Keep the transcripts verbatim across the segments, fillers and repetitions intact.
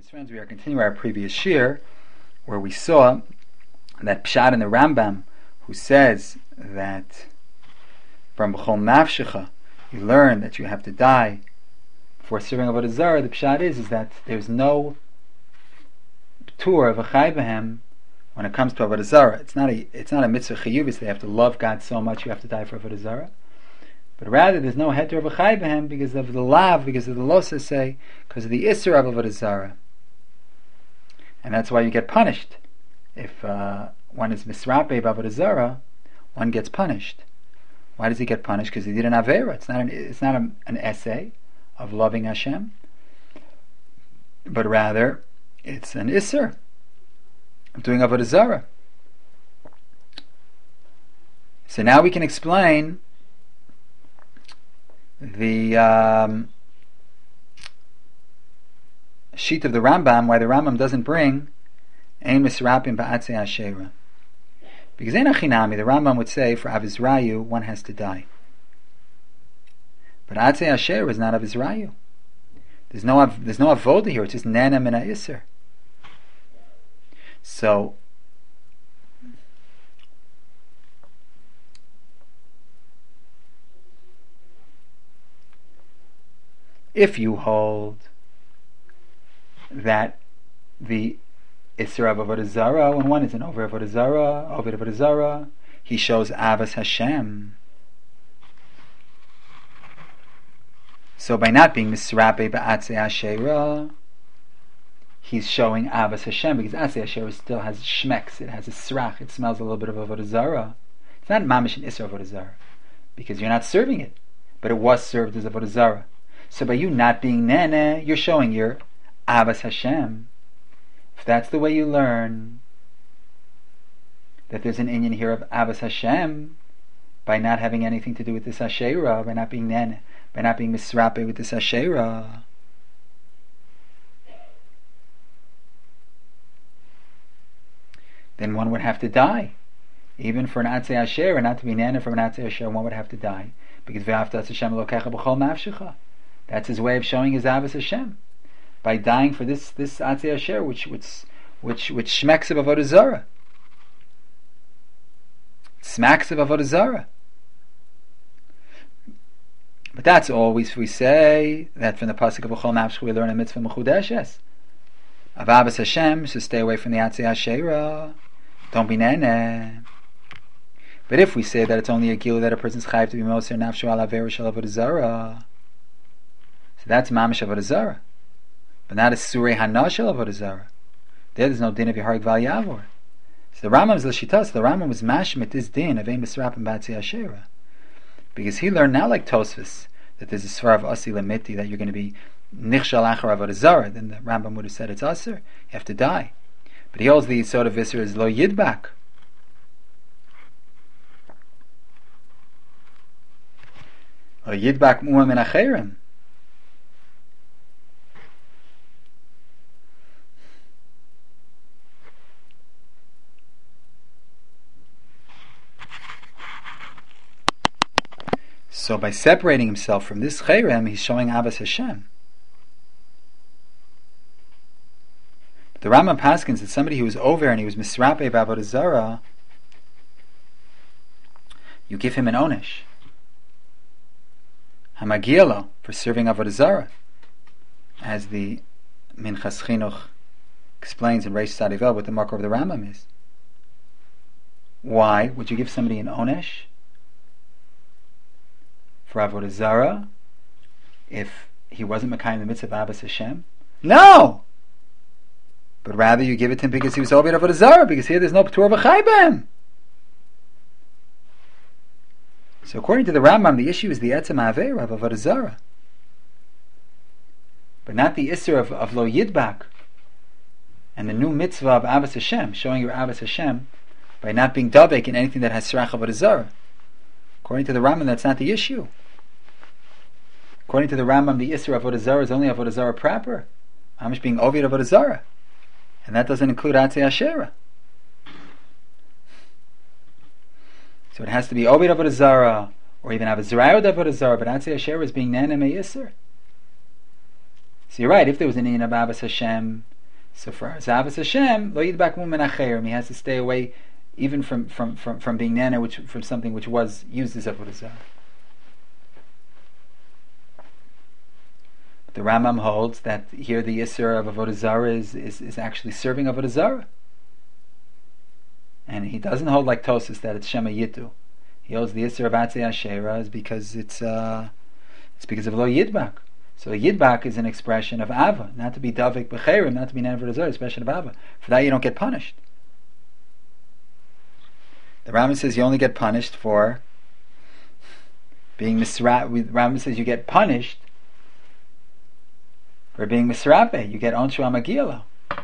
Friends, friends, we are continuing our previous shir, where we saw that Pshat in the Rambam, who says that from B'chol Nafshecha you learn that you have to die for serving Avodah Zarah. The Pshat is is that there's no tour of a Chai B'hem when it comes to Avodah Zarah. It's not a it's not a mitzvah chiyuvis. They have to love God so much you have to die for Avodah Zarah. But rather, there's no heter of a Chai B'hem because of the lav, because of the losa say, because of the isser of Avodah Zarah. And that's why you get punished. If uh, one is misrape b'Avodah Zarah, one gets punished. Why does he get punished? Because he did an avera. It's not an it's not a, an essay of loving Hashem, but rather it's an isser of doing Avodah Zarah. So now we can explain the um, sheet of the Rambam, why the Rambam doesn't bring Ein Misrapim Ba'atzei Asherah. Because Ein Achinami, the Rambam would say, for Avizrayu, one has to die. But Atzei Asherah is not Avizrayu. There's no there's no avoda here, it's just Nana Mina Isser. So, if you hold that the Isra of Avodah Zarah, when one is an over Avodah Zarah, over Avodah Zarah, he shows Avas Hashem. So by not being Misrape Ba'atzei Asherah, he's showing Avas Hashem, because Atzei Asherah still has shmeks, it has a srach, it smells a little bit of Avodah Zarah. It's not mamish and Isra Avodah Zarah, because you're not serving it, but it was served as Avodah Zarah. So by you not being Nene, you're showing your Avas Hashem. If that's the way you learn that there's an inyan here of Avas Hashem, by not having anything to do with this Asherah, by not being Nene, by not being Misrape with this Asherah, then one would have to die. Even for an Atzei Asherah, not to be Nene from an Atzei Asherah, one would have to die. Because V'aftas Hashem Elokecha B'chol Nafshecha. That's his way of showing his Avos Hashem, by dying for this this Atzei Asher, which which which which smacks of Avodah Zarah, smacks of Avodah Zarah. But that's always we say that from the pasuk of B'chol Nafshecha we learn a mitzvah mechudeshes of Avos Hashem, so stay away from the Atzei Asherah. Don't be nene. But if we say that it's only a gilu that a person's chayiv to be moser nafshu al avera shel Avodah Zarah, so that's mamish Avodah Zarah, but not a surei hana shel Avodah Zarah. There, there's no din of Yehareg Val Yavor. So the Rambam's l'shitas, the Rambam was mashmit this din of Ein Misrapim Ba'atzei Asherah, because he learned not like Tosfos that there's a svar of asi lemiti that you're going to be nichshal achar Avodah Zarah. Then the Rambam would have said it's aser, you have to die. But he holds the Yisod of Isser is lo yidbak. Lo yidbak mu'ah min acherim. So by separating himself from this cherem, he's showing Avos Hashem. But the Rambam paskins that somebody who was over and he was misrape b'Avodah Zarah, you give him an onesh, hamagielo, for serving Avodah Zarah, as the Minchas Chinuch explains in Reish Tzadivel what the marker of the Rambam is. Why would you give somebody an onesh for Avodah Zarah if he wasn't Mekayim the mitzvah of Avos Hashem? No! But rather you give it to him because he was over Avodah Zarah, because here there's no P'tur V'chai B'hem. So according to the Rambam, the issue is the Etzem Ha'avera of Avodah Zarah, but not the Isser of, of Lo Yidbak, and the new mitzvah of Avos Hashem, showing your Avos Hashem by not being Davek in anything that has Srach Avodah Zarah. According to the Rambam, that's not the issue. According to the Rambam, the Isser of Avodah Zarah is only Avodah Zarah proper. Amish being Ovid Avodah Zarah. And that doesn't include Atzei Asherah. So it has to be Ovid Avodah Zarah, or even have a Zerayot Avodah Zarah, but Atzei Asherah is being Nana Me Isser. So you're right, if there was an Inyan of Avos Hashem, So for Zavas Hashem, lo yidbak mumen acherim, he has to stay away even from, from, from, from being nana, which from something which was used as avodah zarah. The Rambam holds that here the Yisr of avodah zarah is, is, is actually serving avodah zarah. And he doesn't hold like Tosis that it's Shema Yitu. He holds the Yisr of Atzei Asherah is because it's uh, it's because of lo yidbak. So yidbak is an expression of ava, not to be davik b'cherim, not to be never azor, expression of ava. For that you don't get punished. The Rambam says you only get punished for being misra. The Rambam says you get punished for being misrape. You get onshu amagiyalo.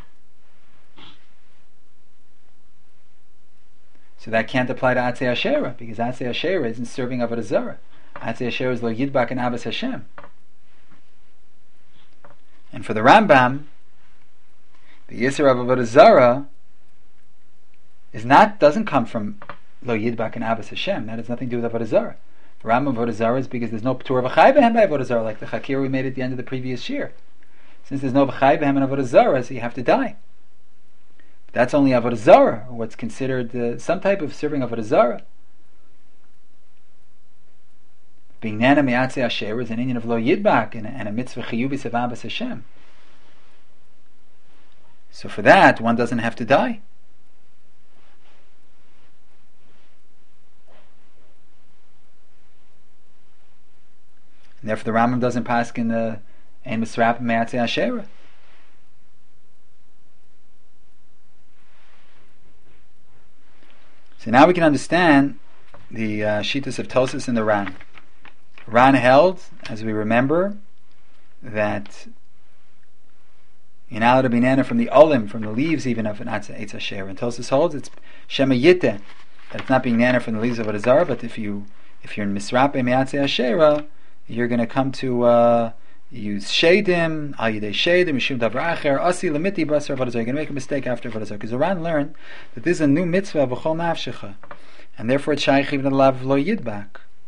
So that can't apply to Atzei Asherah because Atzei Asherah isn't serving avodah zarah. Atzei Asherah is lo yidbak and Abbas Hashem. And for the Rambam, the Yisr of avodah zarah is not doesn't come from lo yidbak and Abbas Hashem. That has nothing to do with avodah zarah. The Rambam avodah zarah is because there's no p'tur of a chai behem by avodah zarah, like the chakir we made at the end of the previous year. Since there's no chai behem in avodah zarah, so you have to die. But that's only avodah zarah, or what's considered uh, some type of serving avodah zarah. Being nana mi'atzei asher is an Indian of lo yidbak and, and a mitzvah chiyubis of Abbas Hashem. So for that, one doesn't have to die. And therefore the Rambam doesn't pass in the ein misrap mi'atzei asher. So now we can understand the uh, Shittas of Tosis and the Ran. Ran held, as we remember, that you're not allowed to be nana from the olim, from the leaves even of an Eitz Asher. And Tosis holds it's Shema Yiteh, that it's not being nana from the leaves of a Zarah, but if you if you're in Misrape Me'atzei Asherah, you're going to come to uh, use Shadim, Al Yidei Shadim, Mishum Davar Acher, Asi Lamiti Basar Avodah Zarah. You're going to make a mistake after Avodah Zarah. Because the Ran learned that this is a new mitzvah of B'chol Nafshecha. And therefore it's Shaykh even the Lav Lo Yidbak.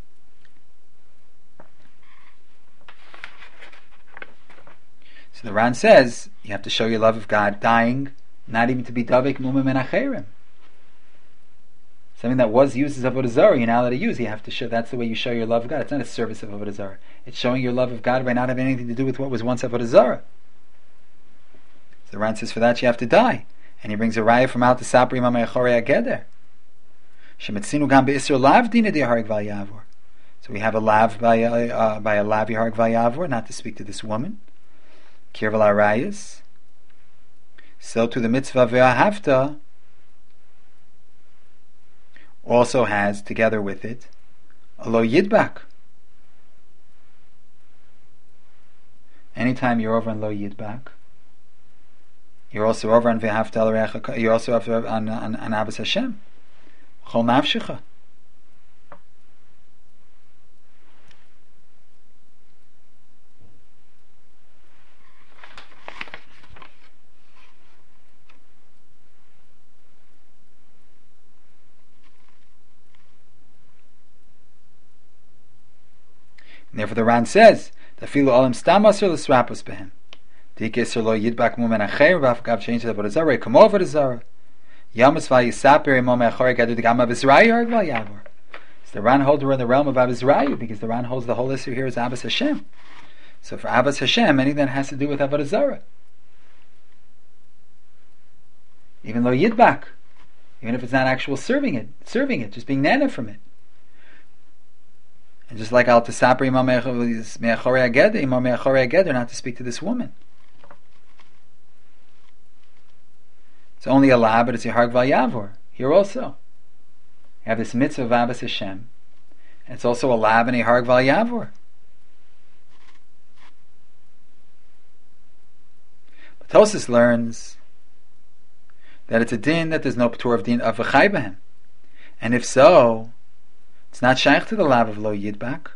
So the Ran says you have to show your love of God dying, not even to be davik mumim and acherim. Something that was used as avodah zarah, you're not allowed to use. You have to show. That's the way you show your love of God. It's not a service of avodah zarah. It's showing your love of God by not having anything to do with what was once avodah zarah. So the Ran says for that you have to die, and he brings a raya from out the sapri mamay achorei ageder. Shemetzinu gam beisur lav dina diharg vayavor. So we have a lav by a, uh, by a lav yiharg vayavor, not to speak to this woman. Kirval arayas. So to the mitzvah ve'ahavta also has together with it a lo yidbak. Anytime you're over on lo yidbak, you're also over on ve'ahavta al. You're also over on on, on Abbas Hashem. Chol nafshecha. And therefore the Ran says, "Tafilu olim stam asur l'srapos behem. Dikisur lo yidbak mumen acher v'afgav change to the avodah zarah. Come over the zarah. Yamas v'yisaper imom echorei gadu d'gam avizrayu harg v'yavor." So the Ran holds we're in the realm of Avizrayu because the Ran holds the whole issue here is Abbas Hashem. So for Abbas Hashem, anything that has to do with avodah zarah, even lo yidbak, even if it's not actual serving it, serving it, just being nana from it. And just like al tesapri imam me'achorei ageder, imam me'achorei ageder, not to speak to this woman. It's only a la, but it's a harg v'yavor. Here also, you have this mitzvah of Abbas Hashem, and it's also a lab and a harg v'yavor. But Tosis learns that it's a din that there's no p'tur of din of v'chai b'hem, and if so, it's not shaykh to the lab of lo yidbak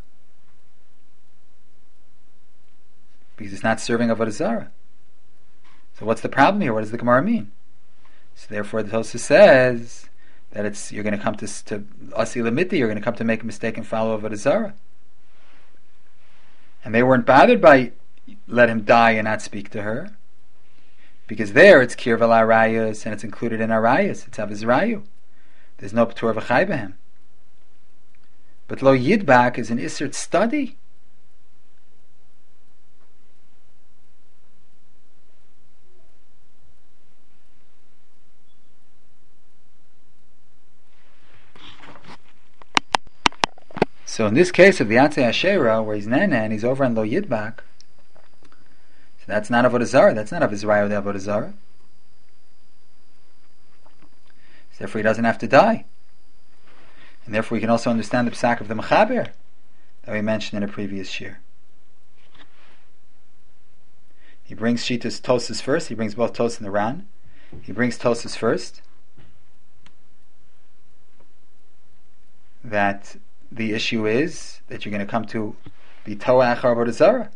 because it's not serving avodah zarah. So what's the problem here? What does the Gemara mean? So therefore the Tosis says that it's you're going to come to to asi limiti, you're going to come to make a mistake and follow avodah zarah. And they weren't bothered by let him die and not speak to her. Because there it's kirva l'arayas and it's included in arayas. It's avizrayu. There's no p'tur v'chai b'hem. But lo yidbak is an isert study. So in this case of the Atzei Asherah, where he's nana and he's over on lo yidbak, so that's not avodah zarah. That's not avizrayu de avodah zarah. So therefore, he doesn't have to die. And therefore we can also understand the psak of the Mechaber that we mentioned in a previous shir. He brings Shitas Tosas first. He brings both Tos and the Ran. He brings Tosas first. That the issue is that you're going to come to be Toa Achar Avodah Zarah.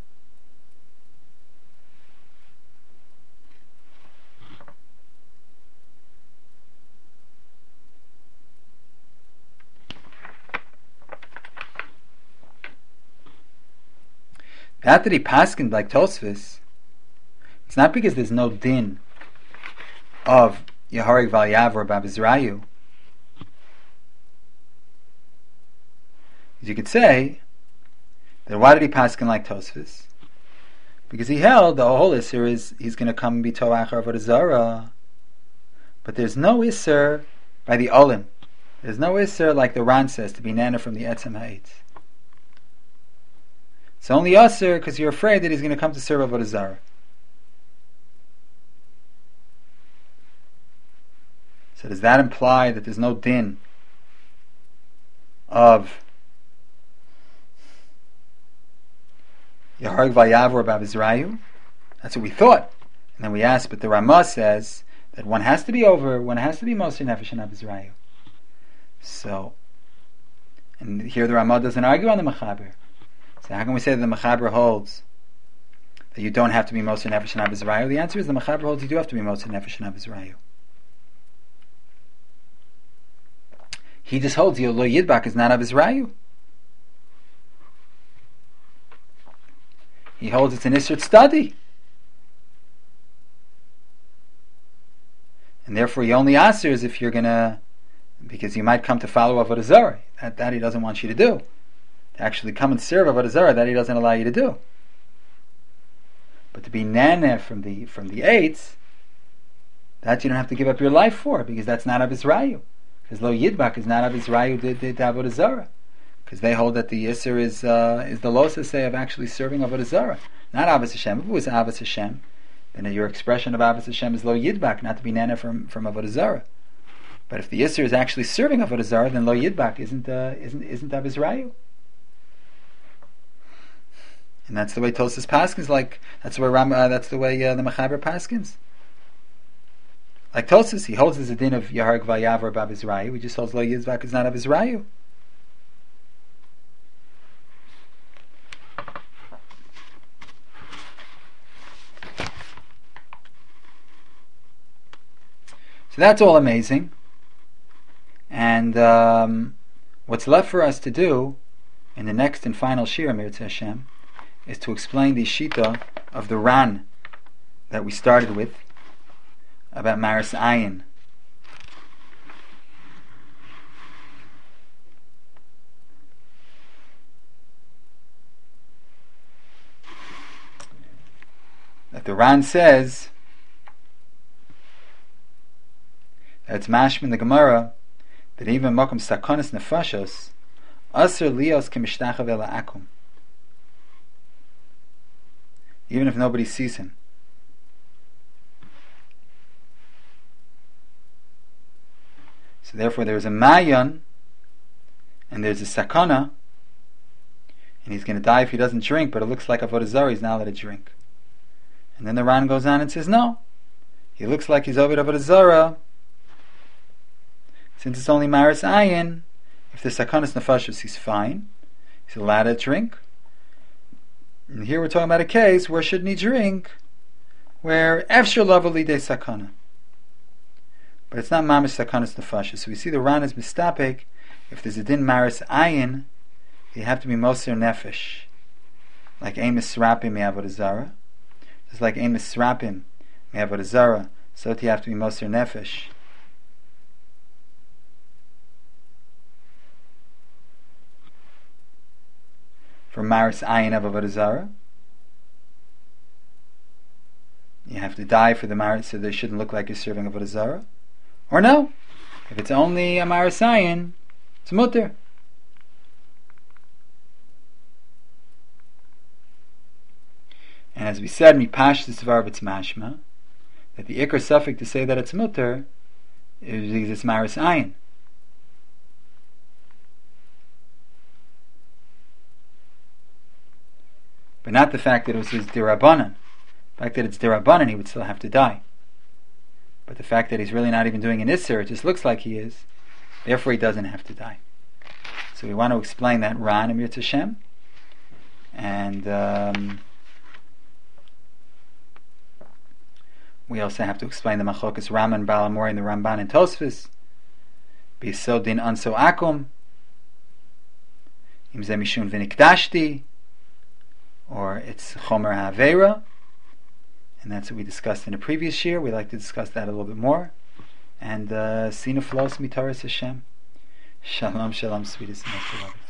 Not that he paskined like Tosfos, it's not because there's no din of Yehorig Valyav or Babizrayu. As you could say, that why did he paskin like Tosfos? Because he held the whole Isser is he's going to come and be Toachar Avodah Zarah. But there's no Isser by the Olim. There's no Isser like the Ran says to be Nana from the Etzem Ha'etz. It's only Yasser because you're afraid that he's going to come to serve Avodah Zarah. So does that imply that there's no din of Yehareg Vayav or Babizrayu? That's what we thought. And then we asked, but the Ramah says that one has to be over, one has to be Moser Nefesh and Babizrayu. So, and here the Ramah doesn't argue on the Mechaber. So how can we say that the Mechaber holds that you don't have to be Moser Nefesh and Abizrayu? The answer is the Mechaber holds you do have to be Moser Nefesh and Abizrayu. He just holds you Lo Yidbak is not Abizrayu. He holds it's an Isert study. And therefore he only answers if you're gonna, because you might come to follow Avodah Zarah. That, that he doesn't want you to do. To actually come and serve Avodah Zarah, that he doesn't allow you to do. But to be nana from the from the eights, that you don't have to give up your life for, because that's not Abizrayu. Because Lo Yidbak is not Abizrayu did did Avodah Zarah. Because they hold that the Yisr is uh, is the losa say of actually serving Avodah Zarah, not Avos Hashem. If it was Avos Hashem, then your expression of Avos Hashem is Lo Yidbak, not to be nana from from Avodah Zarah. But if the Yisr is actually serving Avodah Zarah, then Lo Yidbak isn't uh, isn't isn't Abizrayu. And that's the way Tosas paskins. Like that's where Ram. Uh, that's the way uh, the Mechaber paskins. Like Tosas, he holds as a din of Yehareg Vayav or Babizrayu. He just holds Lo Yidbak is not Abizrayu. So that's all amazing. And um, what's left for us to do in the next and final Shir, Mirza Hashem, is to explain the Shita of the Ran that we started with about Maris Ayin. That the Ran says that it's mashma in the Gemara that even Mokum Sakonis Nefashos Aser Lios Kemishtachah Vela Akum, even if nobody sees him. So therefore there is a mayan and there's a sakana, and he's going to die if he doesn't drink, but it looks like Avodah Zarah he's now let it drink. And then the Ran goes on and says no, he looks like he's over Avodah Zarah. Since it's only Maris Ayin, if the Sakanas Nefashos he's fine, he's allowed to drink. And here we're talking about a case where shouldn't he drink, where Efshar Lavali de Sakana. But it's not Mamish Sakanas Nefashos. So we see the Ran is mistapek. If there's a din Maris Ayin, you have to be Moser Nefesh, like Ein Misrapim Avodah Zarah, just like Ein Misrapim we have Avodah Zarah, so you have to be Moser Nefesh. For Maris Ayin of Avodah Zarah, you have to die for the Maris, so they shouldn't look like you're serving Avodah Zarah. Or no, if it's only a Maris Ayin, it's mutter. And as we said, mipash t'svar b'tz mashma, that the ikar suffix to say that it's mutter is because it's maris ayin. But not the fact that it was his dirabanan. The fact that it's dirabanan, he would still have to die. But the fact that he's really not even doing an isser, it just looks like he is, therefore he doesn't have to die. So we want to explain that Ran and Yirtzeh Hashem. And um, we also have to explain the Machokas Raman, Balamori, and the Ramban and Tosfos. B'yisod din anso akum, im ze mishun v'nikdashti, or it's Chomer HaAveira, and that's what we discussed in the previous year. We'd like to discuss that a little bit more. And uh, Sina Flos Mitaris Hashem. Shalom, shalom, sweetest and most beloved.